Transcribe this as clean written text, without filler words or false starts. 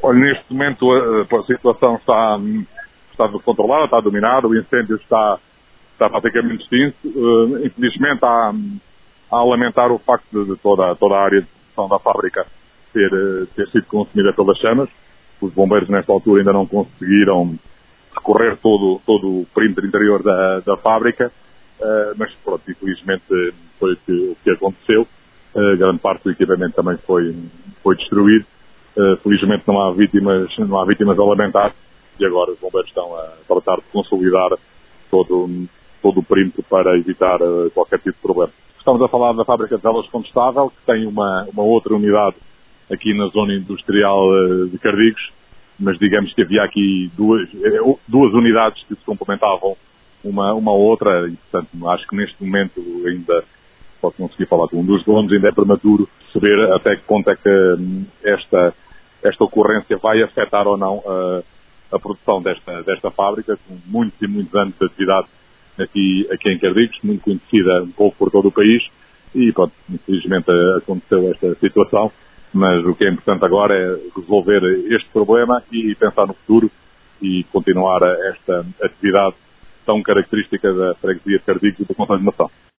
Olha, neste momento a situação está controlada, está dominada, o incêndio está praticamente extinto. Infelizmente há a lamentar o facto de toda a área de produção da fábrica ter sido consumida pelas chamas. Os bombeiros nesta altura ainda não conseguiram recorrer todo o perímetro interior da fábrica, mas pronto, infelizmente foi o que aconteceu. Grande parte do equipamento também foi destruído. Felizmente não há vítimas a lamentar e agora os bombeiros estão a tratar de consolidar todo o perímetro para evitar qualquer tipo de problema. Estamos a falar da fábrica de velas Condestável, que tem uma outra unidade aqui na zona industrial de Cardigos, mas digamos que havia aqui duas unidades que se complementavam uma à outra e, portanto, acho que neste momento ainda posso conseguir falar com um dos donos, ainda é prematuro saber até que ponto é que esta ocorrência vai afetar ou não a produção desta fábrica, com muitos e muitos anos de atividade aqui em Cardigos, muito conhecida um pouco por todo o país, e pronto, infelizmente aconteceu esta situação, mas o que é importante agora é resolver este problema e pensar no futuro e continuar esta atividade tão característica da freguesia de Cardigos e do Conselho de Mação.